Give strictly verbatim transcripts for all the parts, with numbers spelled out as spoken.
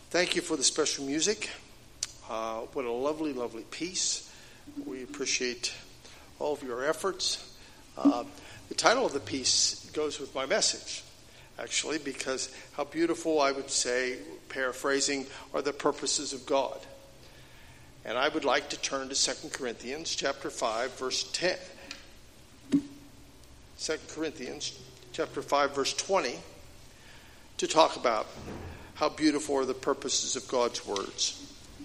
Thank you for the special music. Uh, what a lovely, lovely piece. We appreciate all of your efforts. Uh, the title of the piece goes with my message, actually, because how beautiful, I would say, paraphrasing, are the purposes of God. And I would like to turn to Second Corinthians chapter five, verse ten. Second Corinthians chapter five, verse twenty, to talk about how beautiful are the purposes of God's words.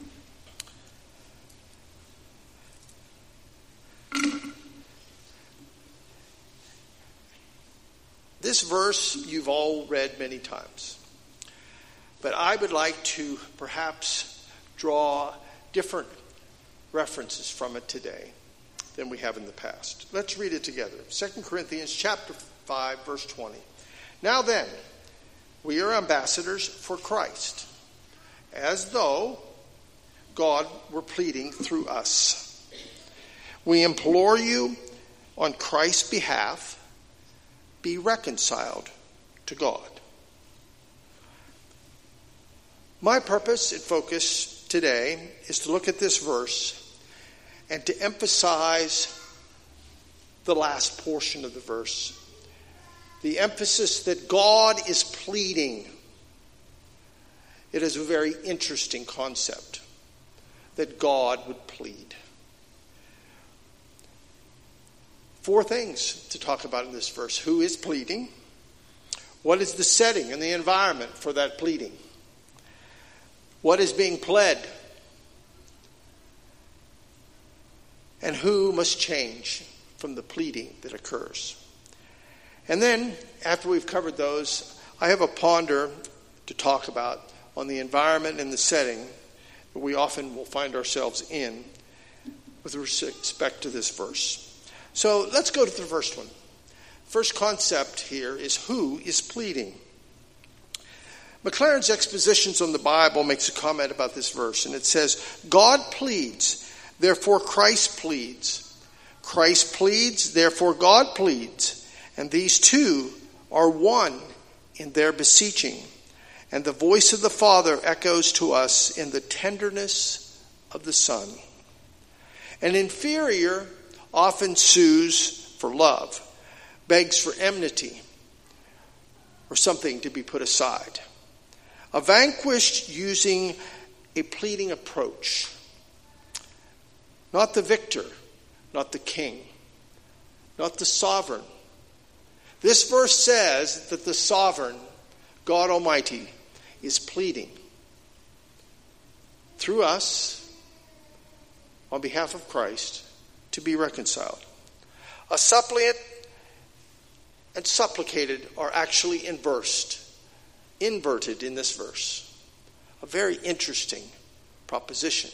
This verse you've all read many times, but I would like to perhaps draw different references from it today than we have in the past. Let's read it together. Second Corinthians chapter five, verse twenty. Now then, we are ambassadors for Christ, as though God were pleading through us. We implore you on Christ's behalf, be reconciled to God. My purpose and focus today is to look at this verse and to emphasize the last portion of the verse. The emphasis that God is pleading. It is a very interesting concept that God would plead. Four things to talk about in this verse. Who is pleading? What is the setting and the environment for that pleading? What is being pled? And who must change from the pleading that occurs? And then, after we've covered those, I have a ponder to talk about on the environment and the setting that we often will find ourselves in with respect to this verse. So let's go to the first one. First concept here is who is pleading. McLaren's Expositions on the Bible makes a comment about this verse, and it says, God pleads, therefore Christ pleads. Christ pleads, therefore God pleads. And these two are one in their beseeching. And the voice of the Father echoes to us in the tenderness of the Son. An inferior often sues for love, begs for enmity, or something to be put aside. A vanquished using a pleading approach. Not the victor, not the king, not the sovereign. This verse says that the sovereign, God Almighty, is pleading through us on behalf of Christ to be reconciled. A suppliant and supplicated are actually inversed, inverted in this verse. A very interesting proposition.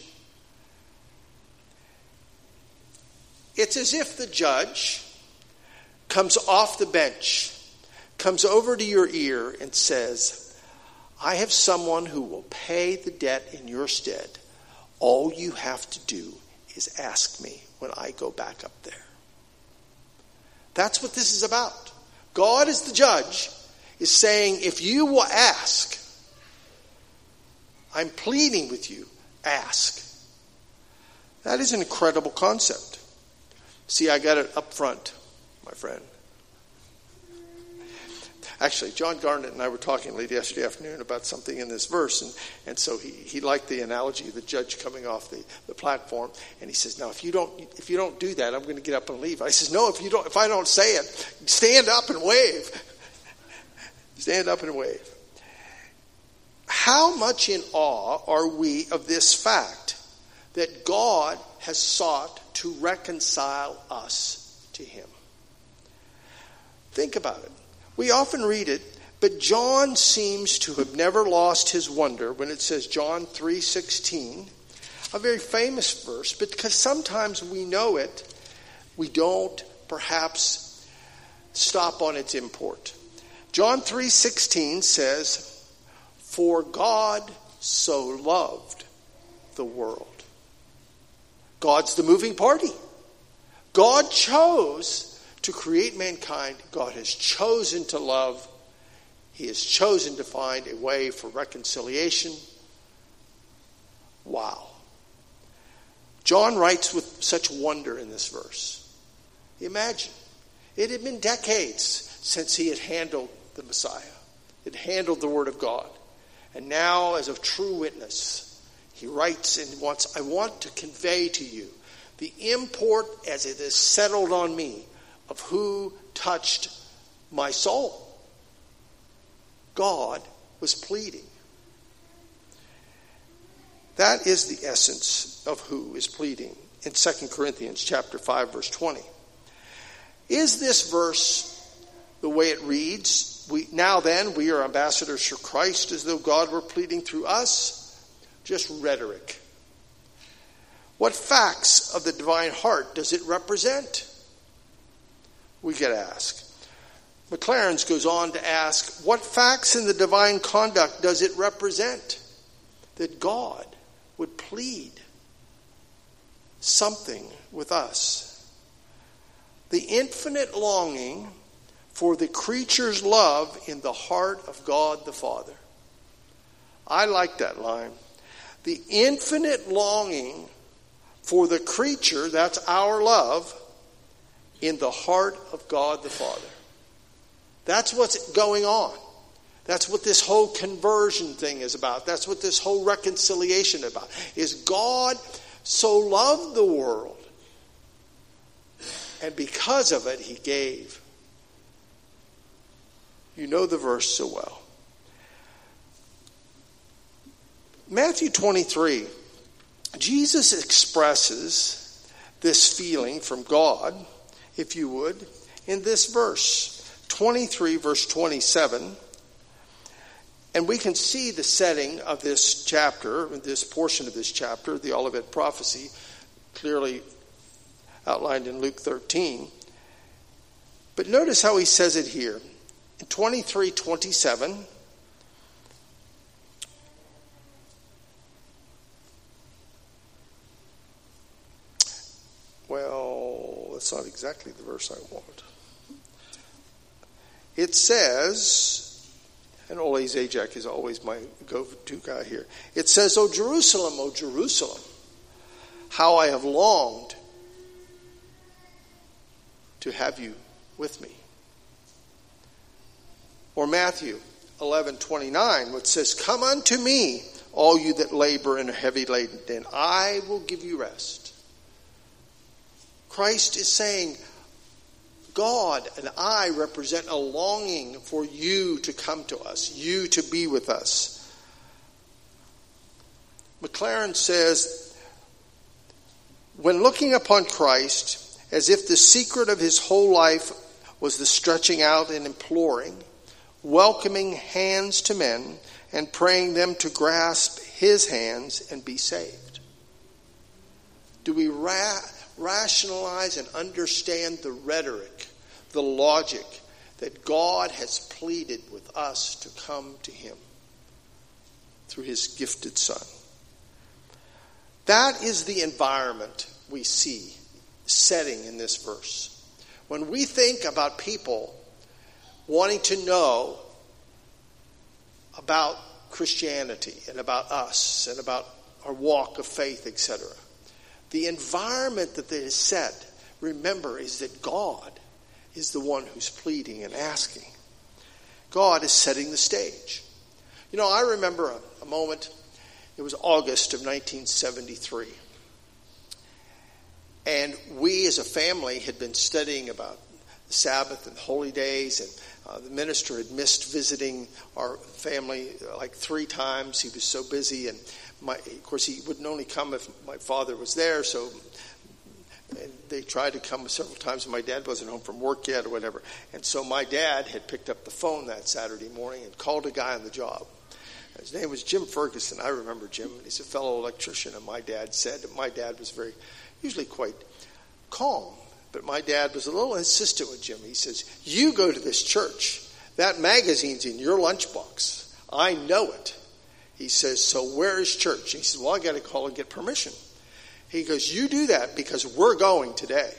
It's as if the judge comes off the bench, comes over to your ear and says, I have someone who will pay the debt in your stead. All you have to do is ask me when I go back up there. That's what this is about. God as the judge is saying, if you will ask, I'm pleading with you, ask. That is an incredible concept. See, I got it up front, my friend. Actually, John Garnett and I were talking late yesterday afternoon about something in this verse, and, and so he, he liked the analogy of the judge coming off the, the platform, and he says, now if you don't if you don't do that, I'm going to get up and leave. I says, no, if you don't if I don't say it, stand up and wave. Stand up and wave. How much in awe are we of this fact that God has sought to reconcile us to him? Think about it. We often read it, but John seems to have never lost his wonder when it says John three sixteen, a very famous verse, but because sometimes we know it, we don't perhaps stop on its import. John three sixteen says, for God so loved the world. God's the moving party. God chose to create mankind. God has chosen to love. He has chosen to find a way for reconciliation Wow. John writes with such wonder in this verse. Imagine, it had been decades since he had handled the Messiah. It handled the Word of God. And now, as a true witness, he writes and wants, I want to convey to you the import as it is settled on me of who touched my soul. God was pleading. That is the essence of who is pleading in Second Corinthians chapter five, verse twenty. Is this verse the way it reads? We, now then, we are ambassadors for Christ as though God were pleading through us? Just rhetoric. What facts of the divine heart does it represent? We could ask. McLaren's goes on to ask, what facts in the divine conduct does it represent? That God would plead something with us. The infinite longing for the creature's love in the heart of God the Father. I like that line. The infinite longing for the creature, that's our love, in the heart of God the Father. That's what's going on. That's what this whole conversion thing is about. That's what this whole reconciliation is about. Is God so loved the world, and because of it, he gave. You know the verse so well. Matthew twenty-three, Jesus expresses this feeling from God, if you would, in this verse. twenty-three, verse twenty-seven. And we can see the setting of this chapter, this portion of this chapter, the Olivet prophecy, clearly outlined in Luke thirteen. But notice how he says it here. In twenty-three twenty-seven, well, that's not exactly the verse I want. It says, and Ole Zajac is always my go-to guy here. It says, O Jerusalem, O Jerusalem, how I have longed to have you with me. Or Matthew eleven twenty-nine, which says, come unto me, all you that labor and are heavy laden, and I will give you rest. Christ is saying, God and I represent a longing for you to come to us, you to be with us. McLaren says, when looking upon Christ, as if the secret of his whole life was the stretching out and imploring, welcoming hands to men, and praying them to grasp his hands and be saved. Do we ra- rationalize and understand the rhetoric, the logic that God has pleaded with us to come to him through his gifted Son? That is the environment we see setting in this verse. When we think about people wanting to know about Christianity and about us and about our walk of faith, et cetera, the environment that they is set, remember, is that God is the one who's pleading and asking. God is setting the stage. You know, I remember a, a moment, it was August of nineteen seventy-three. And we as a family had been studying about the Sabbath and holy days, and uh, the minister had missed visiting our family uh, like three times. He was so busy, and my, of course he wouldn't only come if my father was there, so and they tried to come several times, and my dad wasn't home from work yet or whatever. And so my dad had picked up the phone that Saturday morning and called a guy on the job. His name was Jim Ferguson. I remember Jim. He's a fellow electrician, and my dad said, my dad was very, usually quite calm, but my dad was a little insistent with Jim. He says, you go to this church. That magazine's in your lunchbox. I know it. He says, so where is church? He says, well, I got to call and get permission. He goes, you do that because we're going today.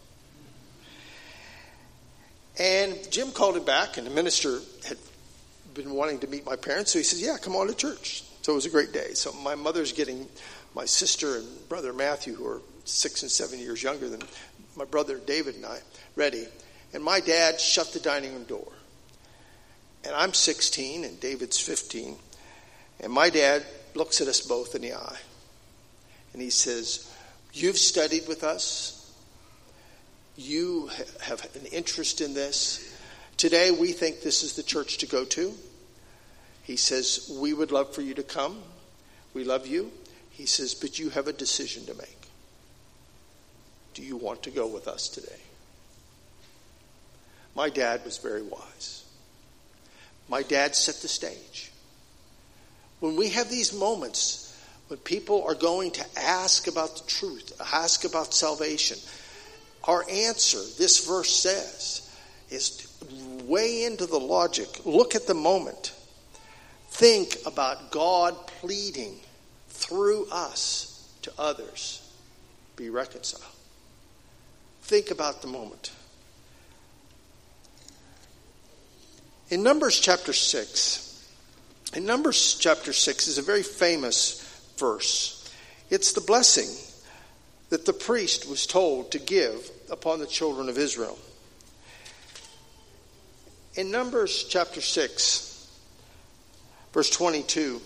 And Jim called him back, and the minister had been wanting to meet my parents, so he says, yeah, come on to church. So it was a great day. So my mother's getting my sister and brother Matthew, who are six and seven years younger than my brother David and I, ready. And my dad shut the dining room door. And I'm sixteen and David's fifteen. And my dad looks at us both in the eye. And he says, "You've studied with us. You have an interest in this. Today we think this is the church to go to." He says, "We would love for you to come. We love you." He says, "But you have a decision to make. Do you want to go with us today?" My dad was very wise. My dad set the stage. When we have these moments, when people are going to ask about the truth, ask about salvation, our answer, this verse says, is way into the logic. Look at the moment. Think about God pleading through us to others. Be reconciled. Think about the moment. In Numbers chapter six, in Numbers chapter six is a very famous verse. It's the blessing that the priest was told to give upon the children of Israel. In Numbers chapter six, verse twenty-two,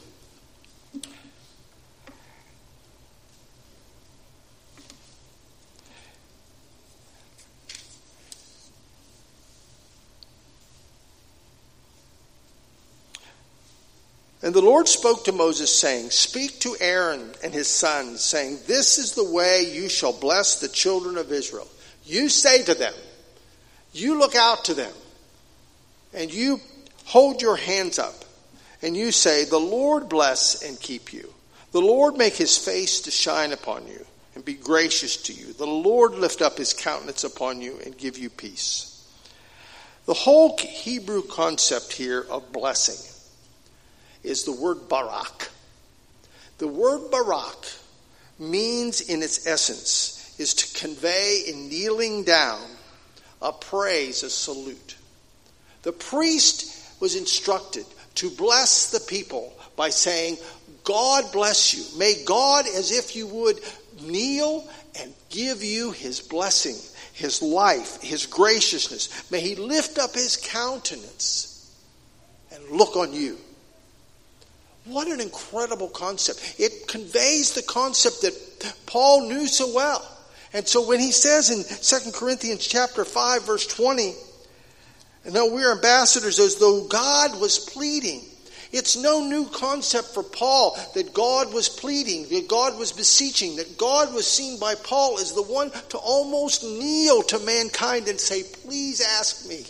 "And the Lord spoke to Moses, saying, Speak to Aaron and his sons, saying, This is the way you shall bless the children of Israel. You say to them, you look out to them, and you hold your hands up, and you say, The Lord bless and keep you. The Lord make his face to shine upon you, and be gracious to you. The Lord lift up his countenance upon you, and give you peace." The whole Hebrew concept here of blessing is the word barak. The word barak means in its essence is to convey in kneeling down a praise, a salute. The priest was instructed to bless the people by saying, God bless you. May God, as if you would, kneel and give you his blessing, his life, his graciousness. May he lift up his countenance and look on you. What an incredible concept. It conveys the concept that Paul knew so well. And so when he says in Second Corinthians chapter five, verse twenty, and though we're ambassadors as though God was pleading, it's no new concept for Paul that God was pleading, that God was beseeching, that God was seen by Paul as the one to almost kneel to mankind and say, please ask me.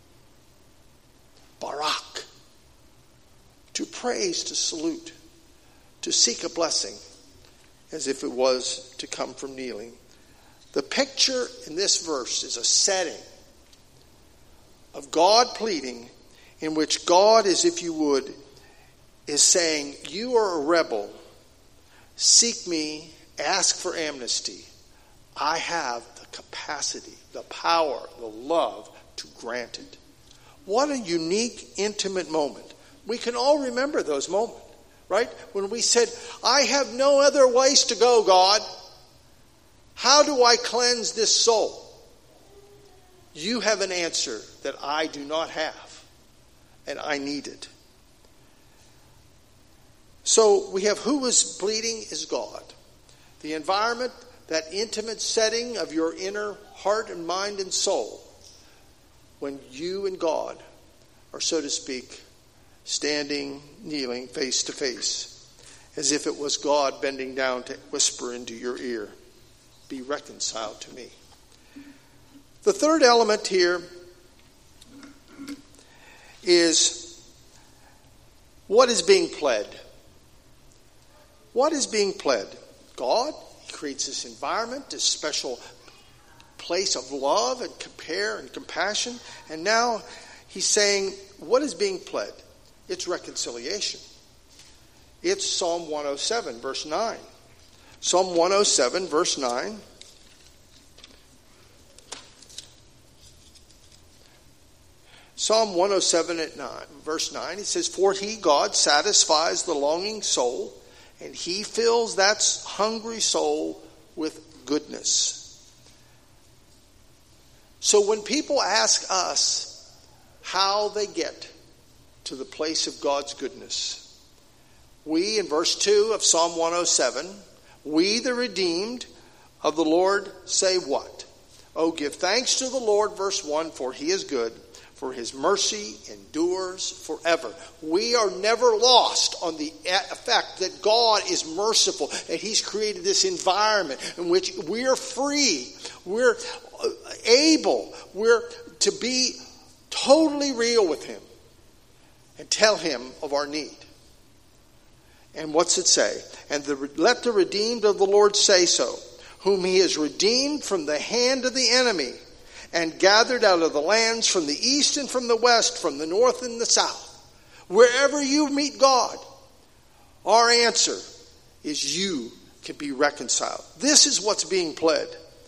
Barak. To praise, to salute, to seek a blessing, as if it was to come from kneeling. The picture in this verse is a setting of God pleading, in which God, as if you would, is saying, you are a rebel. Seek me, ask for amnesty. I have the capacity, the power, the love to grant it. What a unique, intimate moment. We can all remember those moments, right? When we said, I have no other ways to go, God. How do I cleanse this soul? You have an answer that I do not have, and I need it. So we have who is pleading is God. The environment, that intimate setting of your inner heart and mind and soul, when you and God are, so to speak, standing, kneeling, face to face, as if it was God bending down to whisper into your ear, be reconciled to me. The third element here is what is being pled. What is being pled? God, he creates this environment, this special place of love and care and compassion, and now he's saying, what is being pled? It's reconciliation. It's Psalm one oh seven, verse nine. Psalm one oh seven, verse nine. Psalm one oh seven at nine, verse nine, it says, "For he, God, satisfies the longing soul, and he fills that hungry soul with goodness." So when people ask us how they get to the place of God's goodness, we, in verse two of Psalm one oh seven, we the redeemed of the Lord say what? "Oh, give thanks to the Lord," verse one, "for he is good, for his mercy endures forever." We are never lost on the fact that God is merciful and he's created this environment in which we're free, we're able, we're to be totally real with him and tell him of our need. And what's it say? "And the, let the redeemed of the Lord say so, whom he has redeemed from the hand of the enemy, and gathered out of the lands from the east and from the west, from the north and the south." Wherever you meet God, our answer is you can be reconciled. This is what's being pled.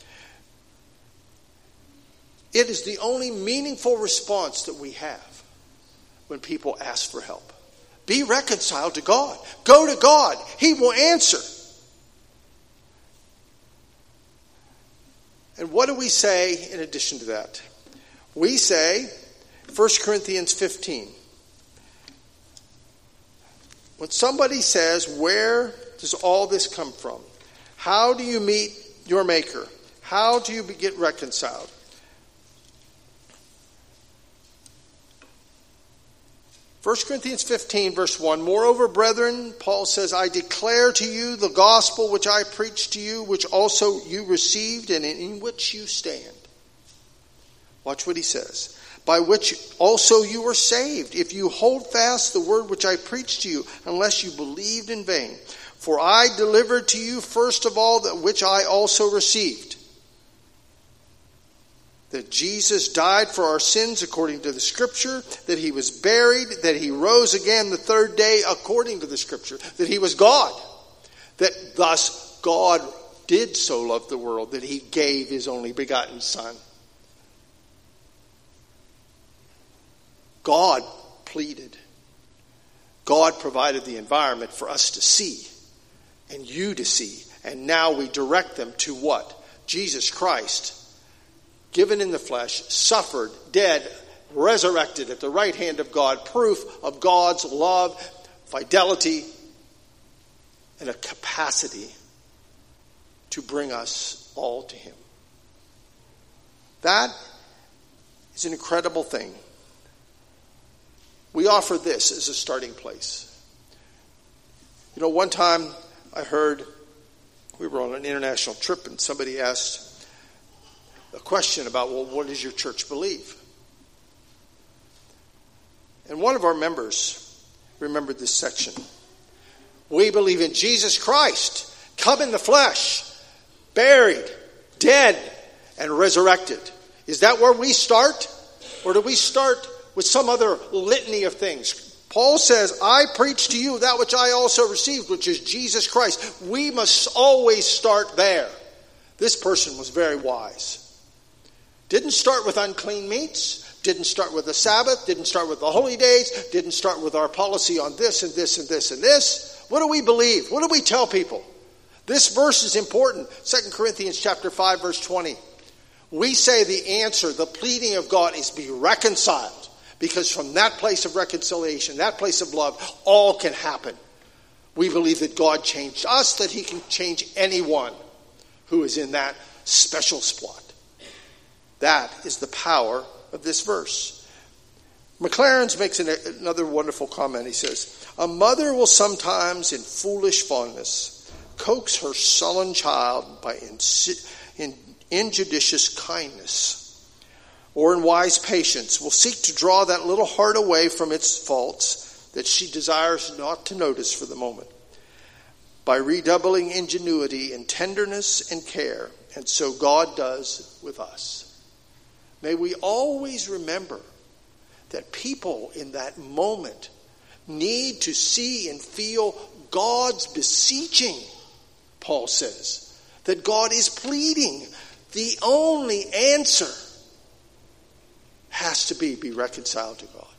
It is the only meaningful response that we have when people ask for help. Be reconciled to God. Go to God. He will answer. And what do we say in addition to that? We say, First Corinthians fifteen. When somebody says, "Where does all this come from? How do you meet your Maker? How do you get reconciled?" First Corinthians fifteen, verse one, "Moreover, brethren," Paul says, "I declare to you the gospel which I preached to you, which also you received and in which you stand." Watch what he says. "By which also you were saved, if you hold fast the word which I preached to you, unless you believed in vain. For I delivered to you first of all that which I also received, that Jesus died for our sins according to the Scripture, that he was buried, that he rose again the third day according to the Scripture, that he was God, that thus God did so love the world that he gave his only begotten Son." God pleaded. God provided the environment for us to see and you to see. And now we direct them to what? Jesus Christ, given in the flesh, suffered, dead, resurrected at the right hand of God, proof of God's love, fidelity, and a capacity to bring us all to him. That is an incredible thing. We offer this as a starting place. You know, one time I heard, we were on an international trip and somebody asked a question about, well, what does your church believe? And one of our members remembered this section. "We believe in Jesus Christ, come in the flesh, buried, dead, and resurrected." Is that where we start? Or do we start with some other litany of things? Paul says, "I preach to you that which I also received," which is Jesus Christ. We must always start there. This person was very wise. Didn't start with unclean meats, didn't start with the Sabbath, didn't start with the holy days, didn't start with our policy on this and this and this and this. What do we believe? What do we tell people? This verse is important. Second Corinthians chapter five, verse twenty. We say the answer, the pleading of God is be reconciled. Because from that place of reconciliation, that place of love, all can happen. We believe that God changed us, that he can change anyone who is in that special spot. That is the power of this verse. McLaren's makes an, another wonderful comment. He says, "A mother will sometimes, in foolish fondness, coax her sullen child by insi- in injudicious kindness, or in wise patience, will seek to draw that little heart away from its faults that she desires not to notice for the moment, by redoubling ingenuity and tenderness and care, and so God does with us." May we always remember that people in that moment need to see and feel God's beseeching, Paul says, that God is pleading. The only answer has to be be reconciled to God.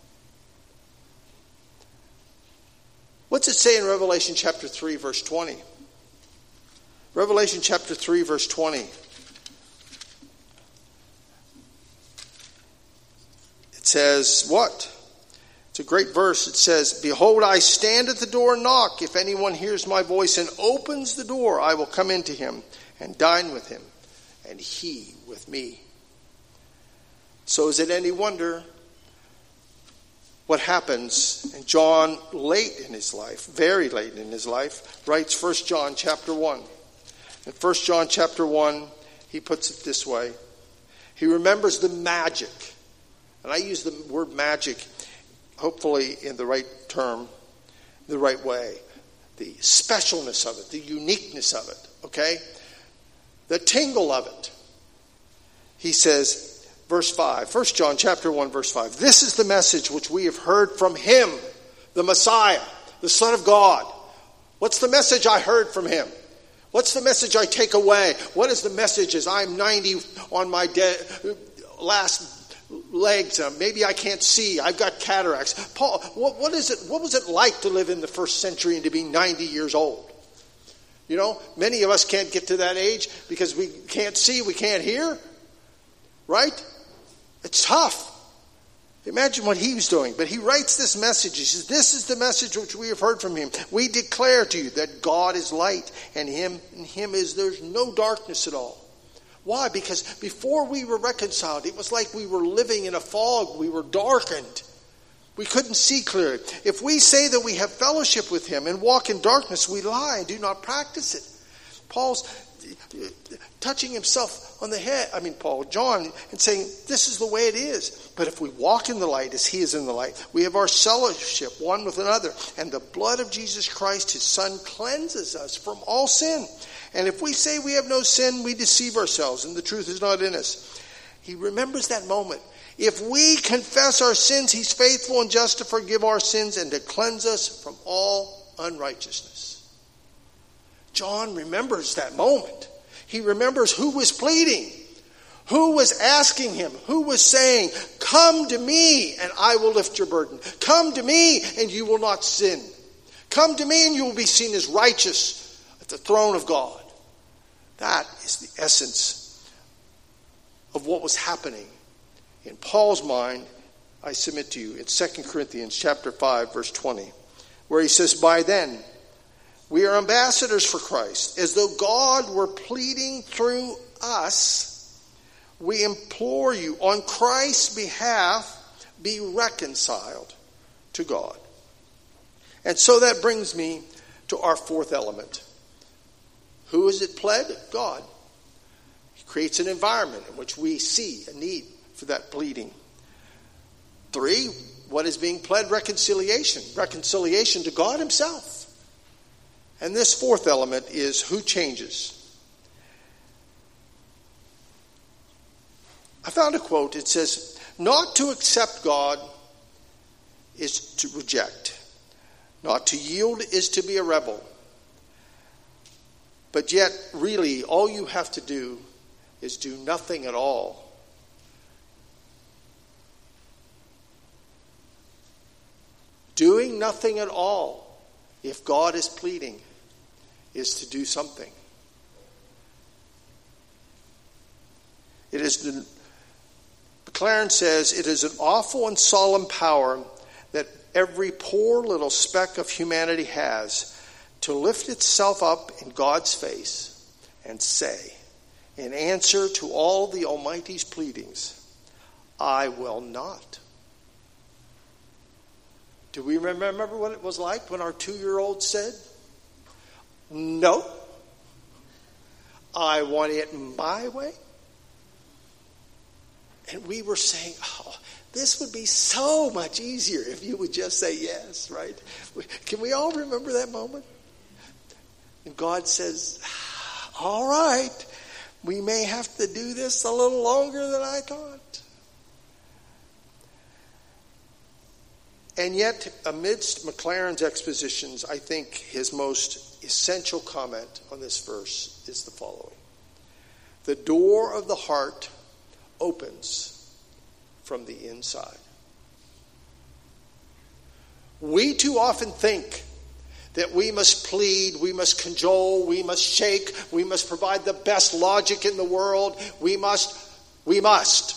What's it say in Revelation chapter three, verse twenty? Revelation chapter three, verse twenty. It says what? It's a great verse. It says, "Behold, I stand at the door and knock. If anyone hears my voice and opens the door, I will come into him and dine with him, and he with me." So is it any wonder what happens? And John, late in his life, very late in his life, writes First John chapter one. In First John chapter one, he puts it this way. He remembers the magic. And I use the word magic, hopefully in the right term, the right way. The specialness of it, the uniqueness of it, okay? The tingle of it. He says, verse five, First John chapter one, verse five, "This is the message which we have heard from him, the Messiah, the Son of God." What's the message I heard from him? What's the message I take away? What is the message as I'm ninety on my de- last legs? Uh, maybe I can't see. I've got cataracts. Paul, what, what is it? What was it like to live in the first century and to be ninety years old? You know, many of us can't get to that age because we can't see, we can't hear. Right? It's tough. Imagine what he was doing. But he writes this message. He says, "This is the message which we have heard from him. We declare to you that God is light, and him in him is there's no darkness at all." Why? Because before we were reconciled, it was like we were living in a fog. We were darkened. We couldn't see clearly. If we say that we have fellowship with him and walk in darkness, we lie and do not practice it. Paul's touching himself on the head, I mean Paul, John, and saying, this is the way it is. But if we walk in the light as he is in the light, we have our fellowship one with another. And the blood of Jesus Christ, his Son, cleanses us from all sin. And if we say we have no sin, we deceive ourselves, and the truth is not in us. He remembers that moment. If we confess our sins, he's faithful and just to forgive our sins and to cleanse us from all unrighteousness. John remembers that moment. He remembers who was pleading, who was asking him, who was saying, "Come to me and I will lift your burden. Come to me and you will not sin. Come to me and you will be seen as righteous at the throne of God." That is the essence of what was happening in Paul's mind. I submit to you in Second Corinthians chapter five, verse twenty, where he says, "By then, we are ambassadors for Christ, as though God were pleading through us. We implore you, on Christ's behalf, be reconciled to God." And so that brings me to our fourth element. Who is it pled? God. He creates an environment in which we see a need for that pleading. Three, what is being pled? Reconciliation. Reconciliation to God himself. And this fourth element is who changes. I found a quote. It says, "Not to accept God is to reject. Not to yield is to be a rebel. But yet, really, all you have to do is do nothing at all." Doing nothing at all, if God is pleading, is to do something. It is, McLaren says, it is an awful and solemn power that every poor little speck of humanity has to lift itself up in God's face and say, in answer to all the Almighty's pleadings, "I will not." Do we remember what it was like when our two-year-old said, "No, I want it my way"? And we were saying, "Oh, this would be so much easier if you would just say yes," right? Can we all remember that moment? And God says, "All right, we may have to do this a little longer than I thought." And yet, amidst McLaren's expositions, I think his most essential comment on this verse is the following. The door of the heart opens from the inside. We too often think that we must plead, we must cajole, we must shake, we must provide the best logic in the world. We must, we must.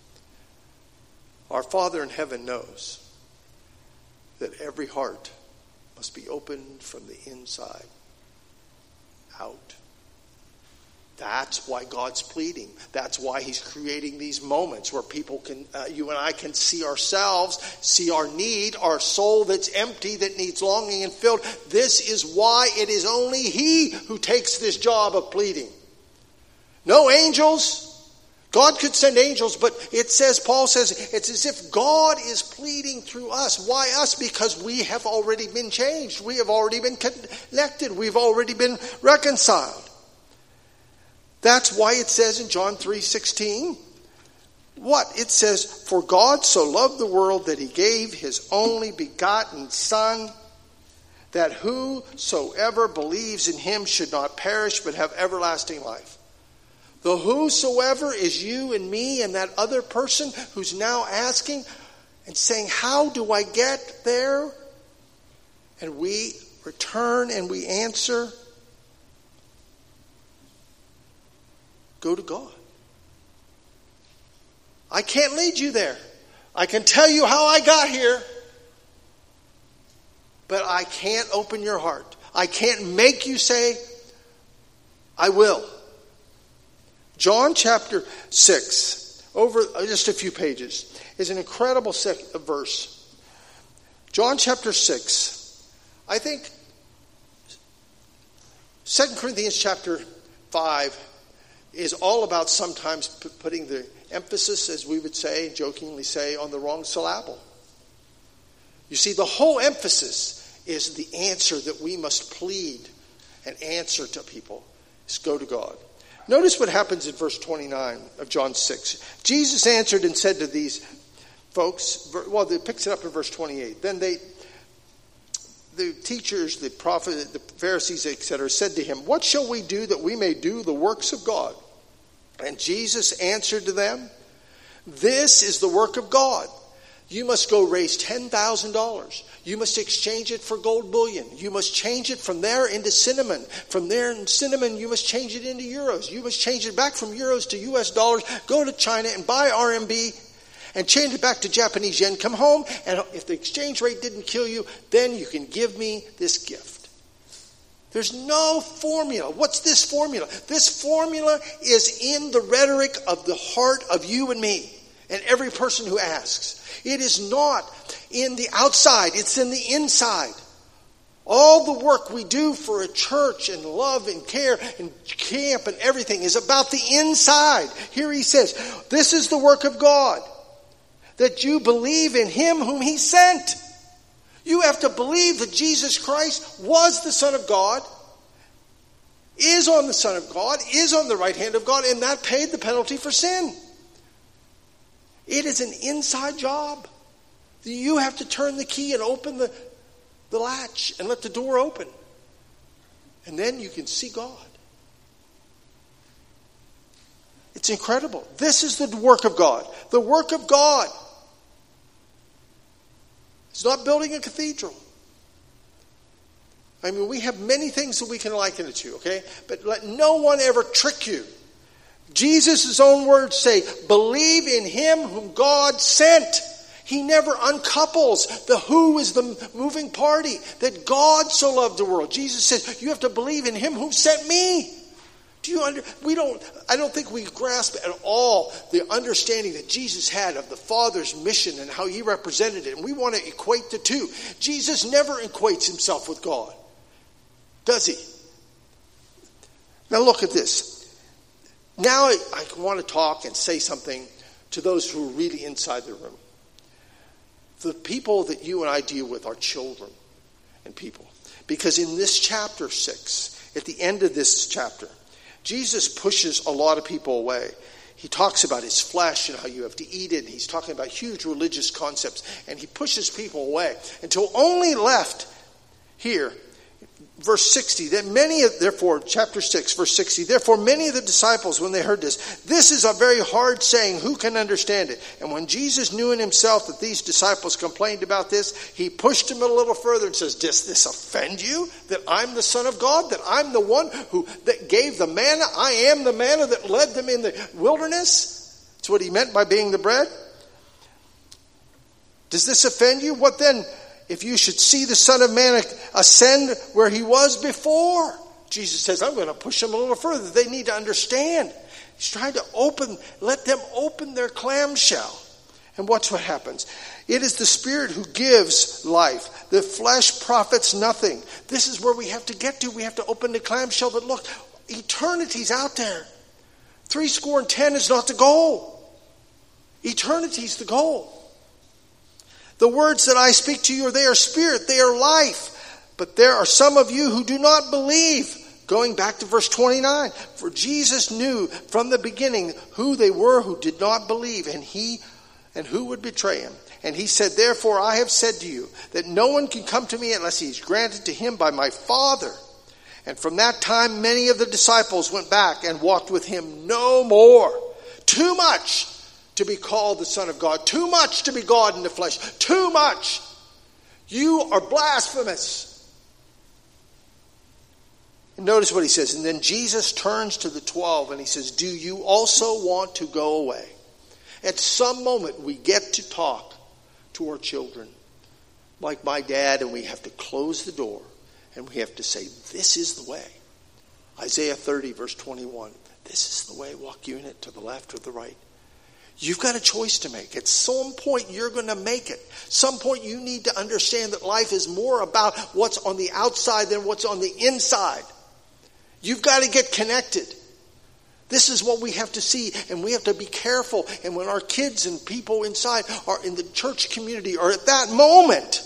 Our Father in heaven knows that every heart must be opened from the inside out. That's why God's pleading. That's why he's creating these moments where people can, uh, you and I can see ourselves, see our need, our soul that's empty, that needs longing and filled. This is why it is only he who takes this job of pleading. No angels. God could send angels, but it says, Paul says, it's as if God is pleading through us. Why us? Because we have already been changed. We have already been connected. We've already been reconciled. That's why it says in John three sixteen, what? It says, for God so loved the world that he gave his only begotten Son, that whosoever believes in him should not perish but have everlasting life. The whosoever is you and me and that other person who's now asking and saying, how do I get there? And we return and we answer, go to God. I can't lead you there. I can tell you how I got here, but I can't open your heart. I can't make you say, I will. John chapter six, over just a few pages, is an incredible verse. John chapter six, I think Second Corinthians chapter five is all about sometimes putting the emphasis, as we would say, jokingly say, on the wrong syllable. You see, the whole emphasis is the answer that we must plead and answer to people is go to God. Notice what happens in verse twenty-nine of John six. Jesus answered and said to these folks, well, it picks it up in verse twenty-eight. Then they, the teachers, the prophet, the Pharisees, et cetera, said to him, what shall we do that we may do the works of God? And Jesus answered to them, this is the work of God. You must go raise ten thousand dollars. You must exchange it for gold bullion. You must change it from there into cinnamon. From there in cinnamon, you must change it into euros. You must change it back from euros to U S dollars. Go to China and buy R M B and change it back to Japanese yen. Come home, and if the exchange rate didn't kill you, then you can give me this gift. There's no formula. What's this formula? This formula is in the rhetoric of the heart of you and me and every person who asks. It is not in the outside. It's in the inside. All the work we do for a church and love and care and camp and everything is about the inside. Here he says, this is the work of God, that you believe in him whom he sent. You have to believe that Jesus Christ was the Son of God, is on the Son of God, is on the right hand of God, and that paid the penalty for sin. It is an inside job. You have to turn the key and open the, the latch and let the door open. And then you can see God. It's incredible. This is the work of God. The work of God. It's not building a cathedral. I mean, we have many things that we can liken it to, okay? But let no one ever trick you. Jesus' own words say, believe in him whom God sent. He never uncouples the who is the moving party. That God so loved the world. Jesus says, you have to believe in him who sent me. Do you under, we don't, I don't think we grasp at all the understanding that Jesus had of the Father's mission and how he represented it. And we want to equate the two. Jesus never equates himself with God. Does he? Now look at this. Now I, I want to talk and say something to those who are really inside the room. The people that you and I deal with are children and people. Because in this chapter six, at the end of this chapter, Jesus pushes a lot of people away. He talks about his flesh and how you have to eat it. He's talking about huge religious concepts. And he pushes people away until only left here Verse sixty, that many of, therefore, chapter six, verse sixty, therefore many of the disciples, when they heard this, this is a very hard saying, who can understand it? And when Jesus knew in himself that these disciples complained about this, he pushed him a little further and says, does this offend you? That I'm the Son of God? That I'm the one who that gave the manna? I am the manna that led them in the wilderness? That's what he meant by being the bread. Does this offend you? What then? If you should see the Son of Man ascend where he was before. Jesus says, I'm going to push them a little further. They need to understand. He's trying to open, let them open their clamshell. And watch what happens. It is the Spirit who gives life. The flesh profits nothing. This is where we have to get to. We have to open the clamshell. But look, eternity's out there. Three score and ten is not the goal. Eternity's the goal. The words that I speak to you, they are spirit, they are life. But there are some of you who do not believe. Going back to verse twenty-nine. For Jesus knew from the beginning who they were who did not believe, and he and who would betray him. And he said, therefore I have said to you that no one can come to me unless he is granted to him by my Father. And from that time many of the disciples went back and walked with him no more. Too much to be called the Son of God. Too much to be God in the flesh. Too much. You are blasphemous. And notice what he says. And then Jesus turns to the twelve and he says, do you also want to go away? At some moment we get to talk to our children like my dad, and we have to close the door and we have to say, this is the way. Isaiah thirty verse twenty-one. This is the way. Walk you in it, to the left or the right. You've got a choice to make. At some point, you're going to make it. Some point, you need to understand that life is more about what's on the outside than what's on the inside. You've got to get connected. This is what we have to see, and we have to be careful. And when our kids and people inside are in the church community are at that moment,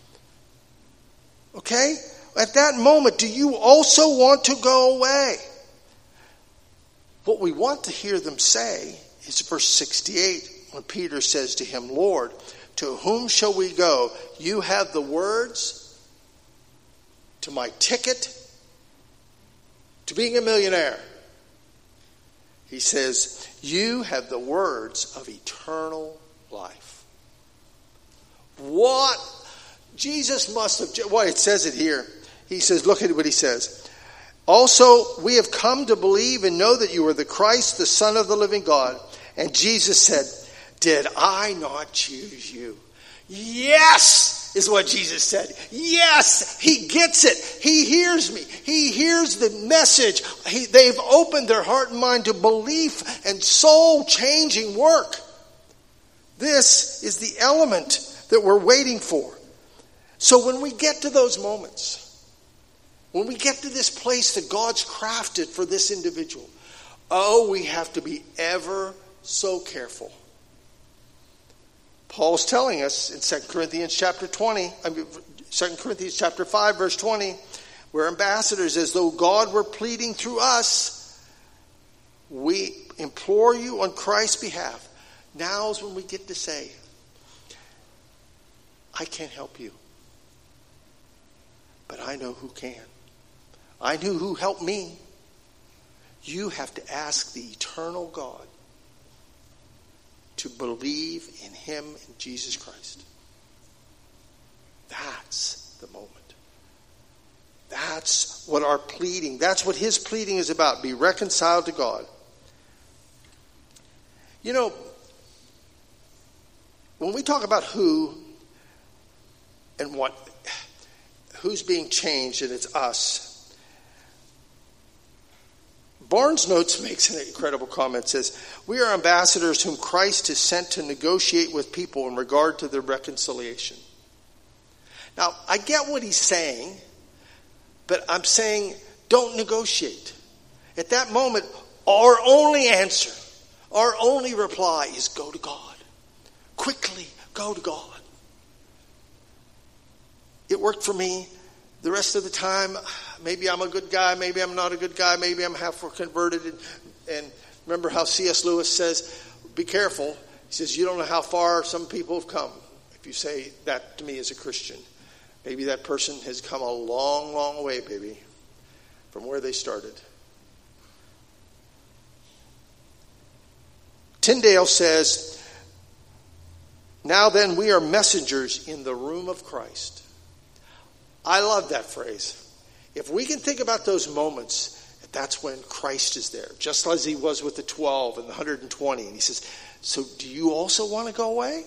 okay? At that moment, do you also want to go away? What we want to hear them say is verse sixty-eight, when Peter says to him, Lord, to whom shall we go? You have the words to my ticket to being a millionaire. He says, you have the words of eternal life. What? Jesus must have, well, it says it here. He says, look at what he says. Also, we have come to believe and know that you are the Christ, the Son of the living God. And Jesus said, did I not choose you? Yes, is what Jesus said. Yes, he gets it. He hears me. He hears the message. He, they've opened their heart and mind to belief and soul-changing work. This is the element that we're waiting for. So when we get to those moments, when we get to this place that God's crafted for this individual, oh, we have to be ever so careful. Paul's telling us in Second Corinthians chapter twenty, I mean, Second Corinthians chapter five, verse twenty, we're ambassadors as though God were pleading through us. We implore you on Christ's behalf. Now's when we get to say, I can't help you, but I know who can. I knew who helped me. You have to ask the eternal God to believe in him, in Jesus Christ. That's the moment. That's what our pleading, that's what his pleading is about. Be reconciled to God. You know, when we talk about who and what, who's being changed, and it's us, Barnes Notes makes an incredible comment. It says, we are ambassadors whom Christ has sent to negotiate with people in regard to their reconciliation. Now, I get what he's saying, but I'm saying don't negotiate. At that moment, our only answer, our only reply is go to God. Quickly, go to God. It worked for me. The rest of the time, maybe I'm a good guy, maybe I'm not a good guy, maybe I'm half converted. And, and remember how C S Lewis says, be careful. He says, you don't know how far some people have come if you say that to me as a Christian. Maybe that person has come a long, long way, baby, from where they started. Tyndale says, now then we are messengers in the room of Christ. I love that phrase. If we can think about those moments, that's when Christ is there, just as he was with the twelve and the one hundred twenty. And he says, so do you also want to go away?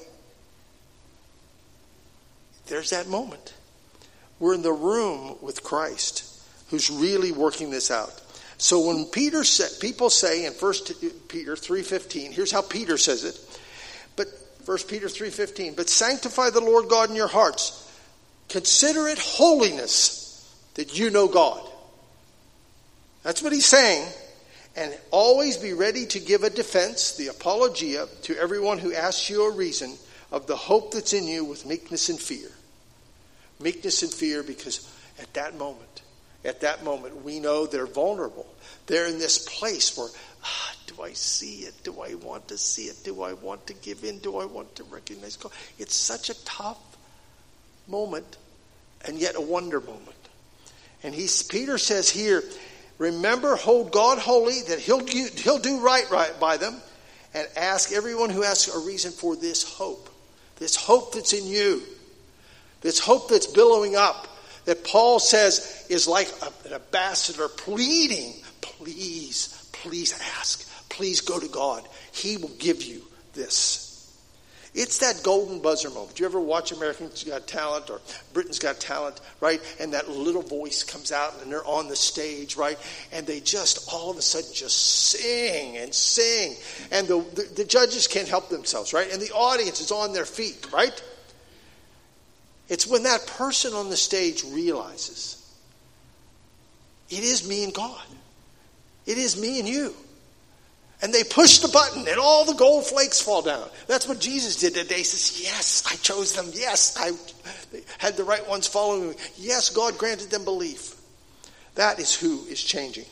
There's that moment. We're in the room with Christ, who's really working this out. So when Peter sa- people say in First Peter three fifteen, here's how Peter says it. But First Peter three fifteen, but sanctify the Lord God in your hearts. Consider it holiness that you know God. That's what he's saying. And always be ready to give a defense, the apologia, to everyone who asks you a reason of the hope that's in you with meekness and fear. Meekness and fear, because at that moment, at that moment, we know they're vulnerable. They're in this place where, ah, do I see it? Do I want to see it? Do I want to give in? Do I want to recognize God? It's such a tough moment, and yet a wonder moment. And he's, Peter says here, remember, hold God holy, that he'll do, he'll do right, right by them, and ask everyone who asks a reason for this hope. This hope that's in you. This hope that's billowing up. That Paul says is like an ambassador pleading, please, please ask. Please go to God. He will give you this. It's that golden buzzer moment. Do you ever watch America's Got Talent or Britain's Got Talent, right? And that little voice comes out and they're on the stage, right? And they just all of a sudden just sing and sing. And the, the, the judges can't help themselves, right? And the audience is on their feet, right? It's when that person on the stage realizes it is me and God. It is me and you. And they push the button and all the gold flakes fall down. That's what Jesus did that day. He says, yes, I chose them. Yes, I had the right ones following me. Yes, God granted them belief. That is who is changing.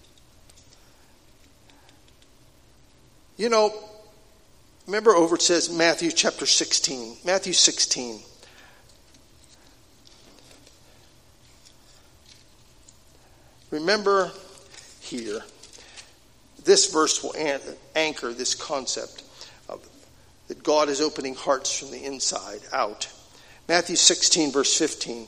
You know, remember over it says Matthew chapter sixteen. Matthew sixteen. Remember here, this verse will anchor this concept of that God is opening hearts from the inside out. Matthew sixteen, verse fifteen.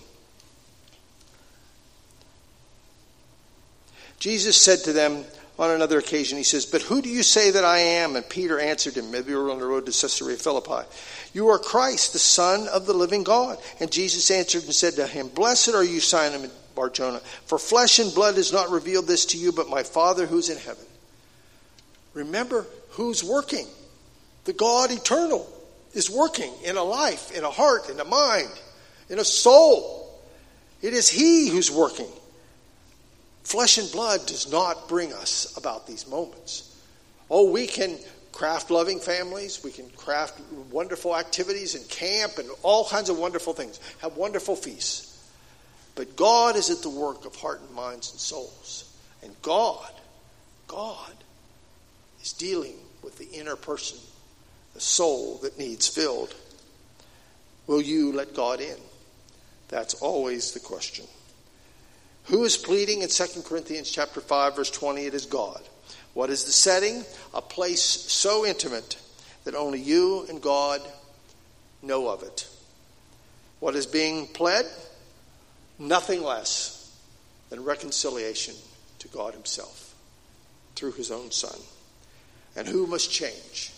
Jesus said to them on another occasion, he says, but who do you say that I am? And Peter answered him, maybe we were on the road to Caesarea Philippi. You are Christ, the Son of the living God. And Jesus answered and said to him, blessed are you, Simon Bar-Jonah, for flesh and blood has not revealed this to you, but my Father who's in heaven. Remember who's working. The God eternal is working in a life, in a heart, in a mind, in a soul. It is he who's working. Flesh and blood does not bring us about these moments. Oh, we can craft loving families. We can craft wonderful activities and camp and all kinds of wonderful things. Have wonderful feasts. But God is at the work of heart and minds and souls. And God, God is dealing with the inner person, the soul that needs filled. Will you let God in? That's always the question. Who is pleading in Second Corinthians chapter five, verse twenty? It is God. What is the setting? A place so intimate that only you and God know of it. What is being pled? Nothing less than reconciliation to God himself through his own Son. And who must change?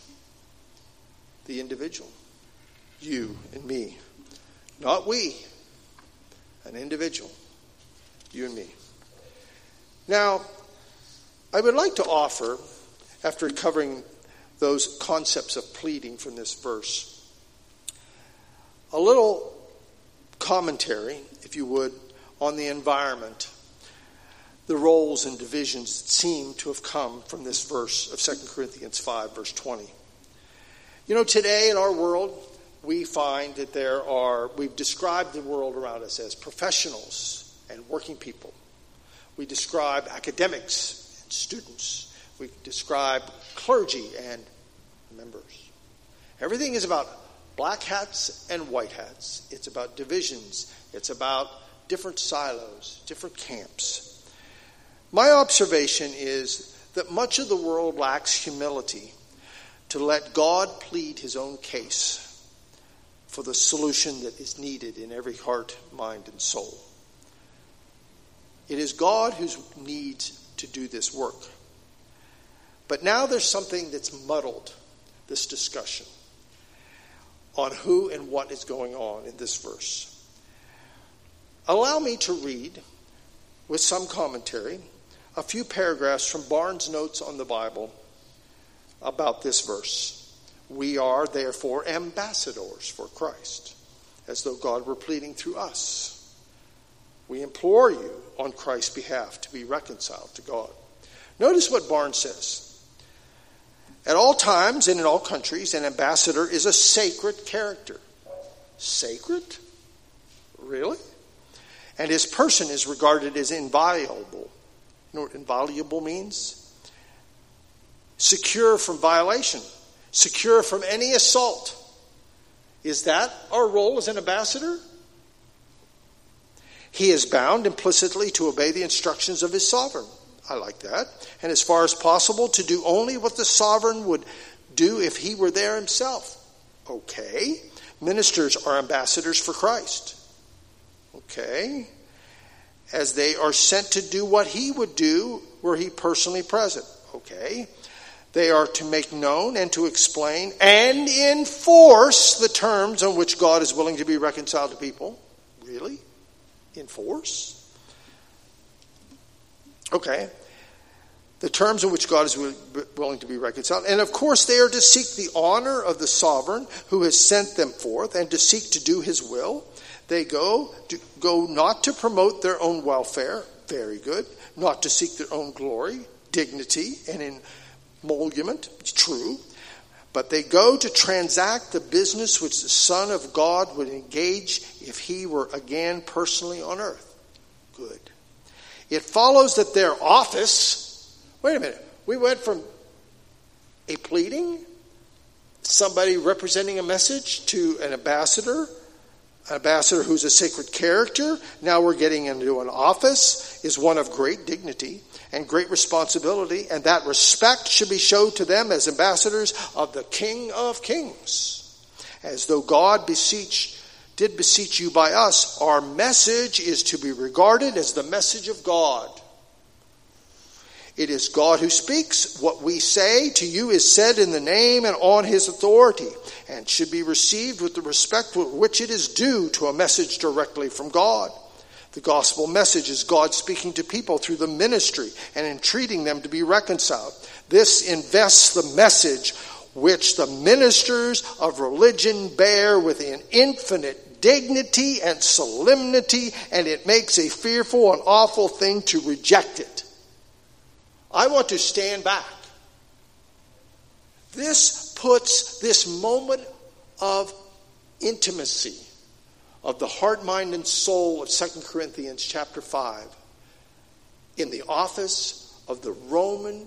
The individual. You and me. Not we. An individual. You and me. Now, I would like to offer, after covering those concepts of pleading from this verse, a little commentary, if you would, on the environment, the roles and divisions that seem to have come from this verse of Second Corinthians five, verse twenty. You know, today in our world, we find that there are, we've described the world around us as professionals and working people. We describe academics and students. We describe clergy and members. Everything is about black hats and white hats. It's about divisions. It's about different silos, different camps. My observation is that much of the world lacks humility to let God plead his own case for the solution that is needed in every heart, mind, and soul. It is God who needs to do this work. But now there's something that's muddled this discussion on who and what is going on in this verse. Allow me to read, with some commentary, a few paragraphs from Barnes' Notes on the Bible about this verse. We are, therefore, ambassadors for Christ, as though God were pleading through us. We implore you on Christ's behalf to be reconciled to God. Notice what Barnes says. At all times and in all countries, an ambassador is a sacred character. Sacred? Really? And his person is regarded as inviolable. You know what inviolable means? Secure from violation. Secure from any assault. Is that our role as an ambassador? He is bound implicitly to obey the instructions of his sovereign. I like that. And as far as possible, to do only what the sovereign would do if he were there himself. Okay. Ministers are ambassadors for Christ. Okay. As they are sent to do what he would do were he personally present. Okay. They are to make known and to explain and enforce the terms on which God is willing to be reconciled to people. Really? Enforce? Okay. The terms in which God is willing to be reconciled. And of course they are to seek the honor of the sovereign who has sent them forth and to seek to do his will. They go to, go not to promote their own welfare. Very good. Not to seek their own glory, dignity, and emolument. True. But they go to transact the business which the Son of God would engage if he were again personally on earth. Good. It follows that their office, wait a minute, we went from a pleading, somebody representing a message, to an ambassador, an ambassador who's a sacred character. Now we're getting into an office, is one of great dignity and great responsibility, and that respect should be showed to them as ambassadors of the King of Kings. As though God beseech, did beseech you by us, our message is to be regarded as the message of God. It is God who speaks. What we say to you is said in the name and on his authority, and should be received with the respect with which it is due to a message directly from God. The gospel message is God speaking to people through the ministry and entreating them to be reconciled. This invests the message which the ministers of religion bear with an infinite dignity and solemnity, and it makes a fearful and awful thing to reject it. I want to stand back. This puts this moment of intimacy of the heart, mind, and soul of Second Corinthians chapter five in the office of the Roman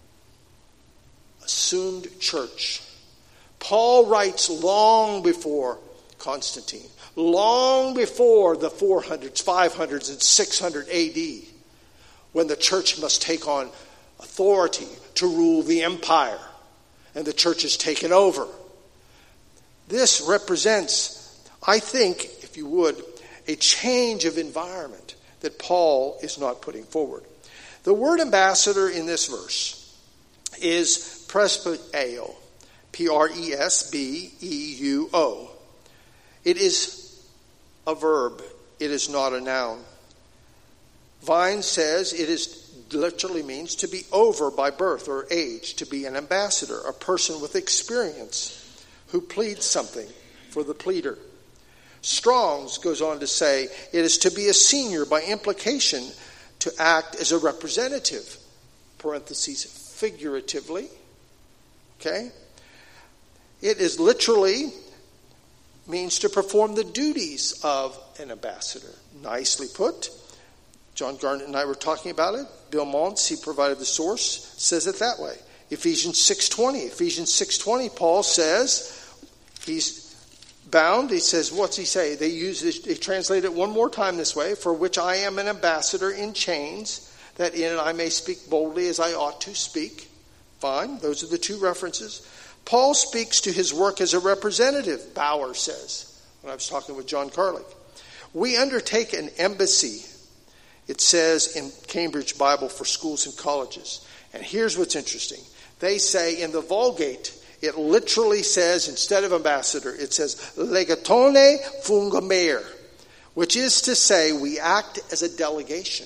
assumed church. Paul writes long before Constantine, long before the four hundreds, five hundreds, and six hundred A D, when the church must take on authority to rule the empire, and the church is taken over. This represents, I think, if you would, a change of environment that Paul is not putting forward. The word ambassador in this verse is presbyeo, P R E S B E U O. It is a verb. It is not a noun. Vine says it is literally means to be over by birth or age, to be an ambassador, a person with experience who pleads something for the pleader. Strong's goes on to say it is to be a senior by implication, to act as a representative, parentheses, figuratively. Okay? It is literally means to perform the duties of an ambassador. Nicely put. John Garnett and I were talking about it. Bill Montz, he provided the source, says it that way. Ephesians six twenty. Ephesians six twenty, Paul says he's bound, he says, what's he say? They use this, they translate it one more time this way, for which I am an ambassador in chains, that in it I may speak boldly as I ought to speak. Fine, those are the two references. Paul speaks to his work as a representative, Bauer says, when I was talking with John Carlick. We undertake an embassy, it says in Cambridge Bible for Schools and Colleges. And here's what's interesting. They say in the Vulgate, it literally says, instead of ambassador, it says legatone fungamer, which is to say we act as a delegation.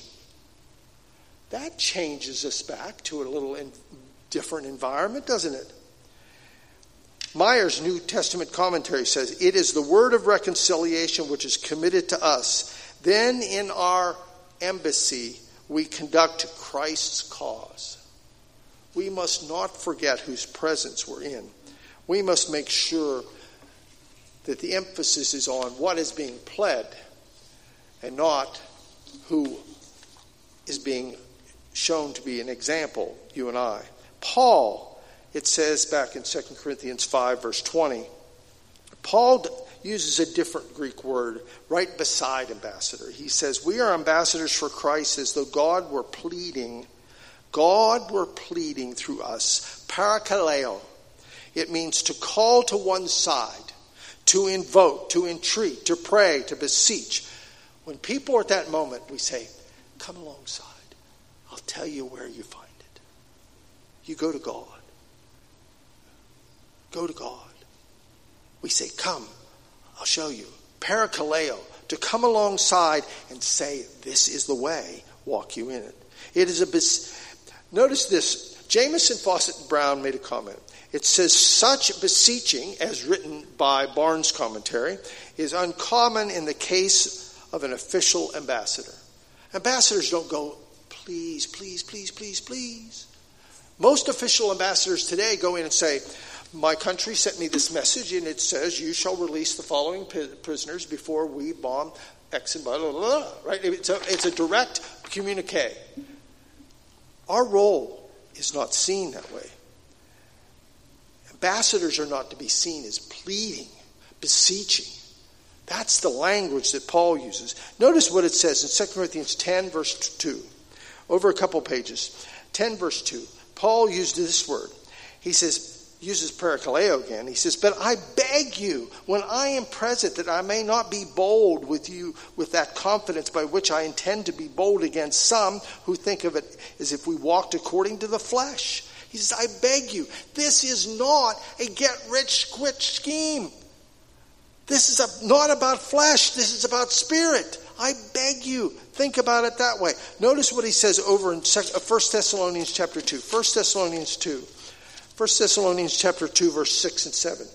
That changes us back to a little in, different environment, doesn't it? Meyer's New Testament commentary says, it is the word of reconciliation which is committed to us. Then in our embassy we conduct Christ's cause. We must not forget whose presence we're in. We must make sure that the emphasis is on what is being pled and not who is being shown to be an example, you and I. Paul, it says back in Second Corinthians five, verse twenty, Paul uses a different Greek word right beside ambassador. He says, we are ambassadors for Christ as though God were pleading God were pleading through us. Parakaleo. It means to call to one side, to invoke, to entreat, to pray, to beseech. When people are at that moment, we say, come alongside. I'll tell you where you find it. You go to God. Go to God. We say, come, I'll show you. Parakaleo. To come alongside and say, this is the way. Walk you in it. It is a bes- Notice this. Jamieson, Fawcett, and Brown made a comment. It says, such beseeching, as written by Barnes' commentary, is uncommon in the case of an official ambassador. Ambassadors don't go, please, please, please, please, please. Most official ambassadors today go in and say, my country sent me this message, and it says, you shall release the following prisoners before we bomb X and blah, blah, blah, blah. Right? It's a, it's a direct communique. Our role is not seen that way. Ambassadors are not to be seen as pleading, beseeching. That's the language that Paul uses. Notice what it says in Second Corinthians ten, verse two. Over a couple pages. ten, verse two. Paul used this word. He says, uses parakaleo again. He says, but I beg you, when I am present, that I may not be bold with you with that confidence by which I intend to be bold against some who think of it as if we walked according to the flesh. He says, I beg you, this is not a get-rich-quick scheme. This is a, not about flesh. This is about spirit. I beg you, think about it that way. Notice what he says over in First Thessalonians chapter two. First Thessalonians two. First Thessalonians chapter two, verse six and seven.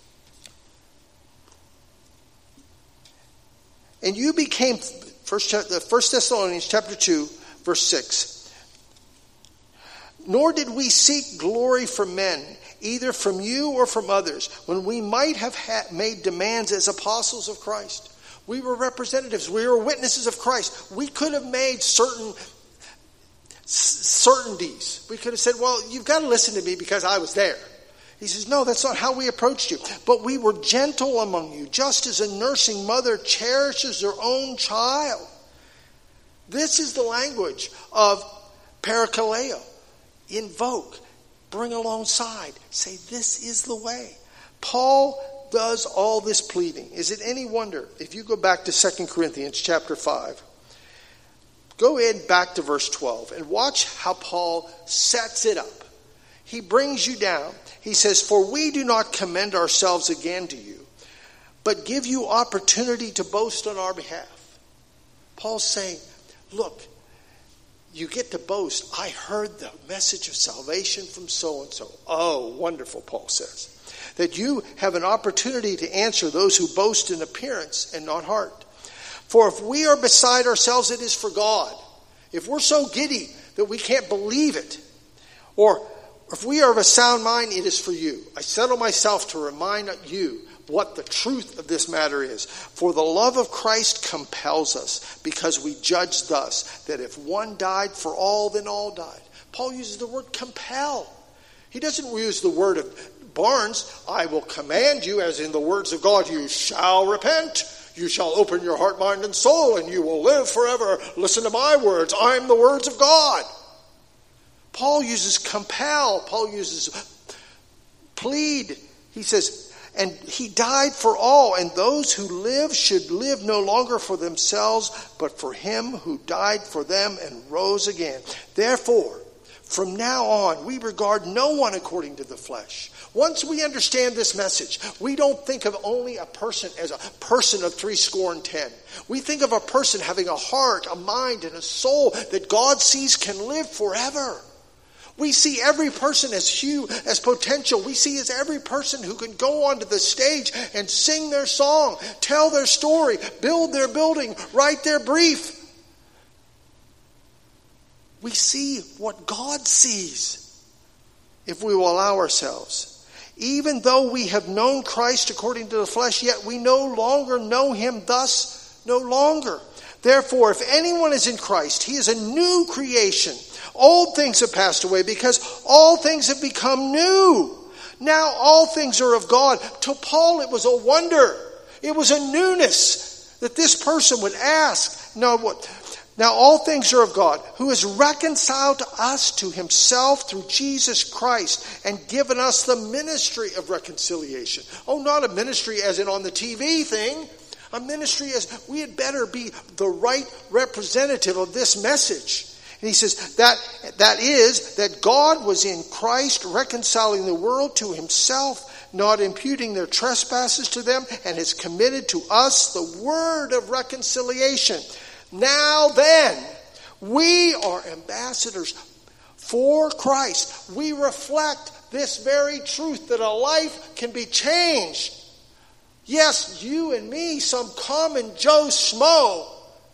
And you became, First, First Thessalonians chapter two, verse six. Nor did we seek glory from men, either from you or from others, when we might have had made demands as apostles of Christ. We were representatives. We were witnesses of Christ. We could have made certain certainties. We could have said, well, you've got to listen to me because I was there. He says, no, that's not how we approached you. But we were gentle among you, just as a nursing mother cherishes her own child. This is the language of parakaleo. Invoke, bring alongside, say this is the way. Paul does all this pleading. Is it any wonder if you go back to Second Corinthians chapter five, go in back to verse twelve and watch how Paul sets it up. He brings you down. He says, for we do not commend ourselves again to you, but give you opportunity to boast on our behalf. Paul's saying, look, you get to boast. I heard the message of salvation from so-and-so. Oh, wonderful, Paul says. That you have an opportunity to answer those who boast in appearance and not heart. For if we are beside ourselves, it is for God. If we're so giddy that we can't believe it, or if we are of a sound mind, it is for you. I settle myself to remind you what the truth of this matter is. For the love of Christ compels us, because we judge thus, that if one died for all, then all died. Paul uses the word compel. He doesn't use the word of Barnes, I will command you, as in the words of God, you shall repent. You shall open your heart, mind, and soul, and you will live forever. Listen to my words. I'm the words of God. Paul uses compel. Paul uses plead. He says, and he died for all, and those who live should live no longer for themselves, but for him who died for them and rose again. Therefore, from now on, we regard no one according to the flesh. Once we understand this message, we don't think of only a person as a person of three score and ten. We think of a person having a heart, a mind, and a soul that God sees can live forever. We see every person as hue, as potential. We see as every person who can go onto the stage and sing their song, tell their story, build their building, write their brief. We see what God sees if we will allow ourselves. Even though we have known Christ according to the flesh, yet we no longer know him thus no longer. Therefore, if anyone is in Christ, he is a new creation. Old things have passed away because all things have become new. Now all things are of God. To Paul it was a wonder. It was a newness that this person would ask. Now what? Now all things are of God, who has reconciled us to himself through Jesus Christ and given us the ministry of reconciliation. Oh, not a ministry as in on the T V thing. A ministry as we had better be the right representative of this message. And he says that that is that God was in Christ reconciling the world to himself, not imputing their trespasses to them, and has committed to us the word of reconciliation. Now then, we are ambassadors for Christ. We reflect this very truth that a life can be changed. Yes, you and me, some common Joe Schmo.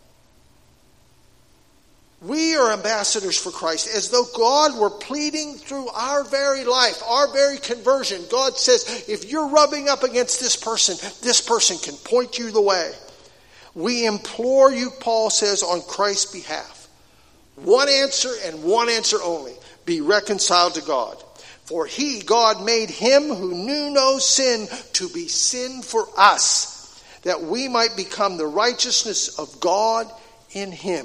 We are ambassadors for Christ, as though God were pleading through our very life, our very conversion. God says, if you're rubbing up against this person, this person can point you the way. We implore you, Paul says, on Christ's behalf. One answer and one answer only. Be reconciled to God. For he, God, made him who knew no sin to be sin for us, that we might become the righteousness of God in him.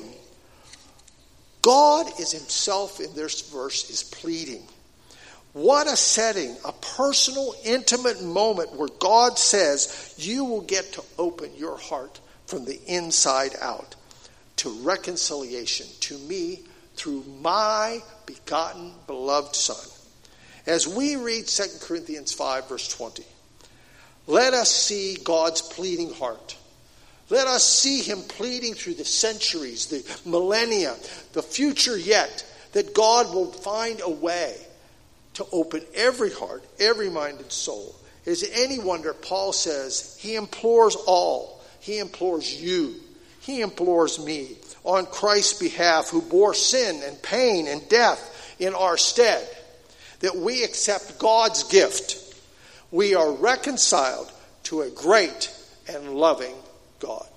God is himself in this verse is pleading. What a setting, a personal, intimate moment where God says you will get to open your heart from the inside out to reconciliation to me through my begotten beloved Son. As we read Second Corinthians five verse twenty, let us see God's pleading heart. Let us see him pleading through the centuries, the millennia, the future yet, that God will find a way to open every heart, every mind and soul. Is it any wonder Paul says he implores all. He implores you. He implores me on Christ's behalf, who bore sin and pain and death in our stead, that we accept God's gift. We are reconciled to a great and loving God.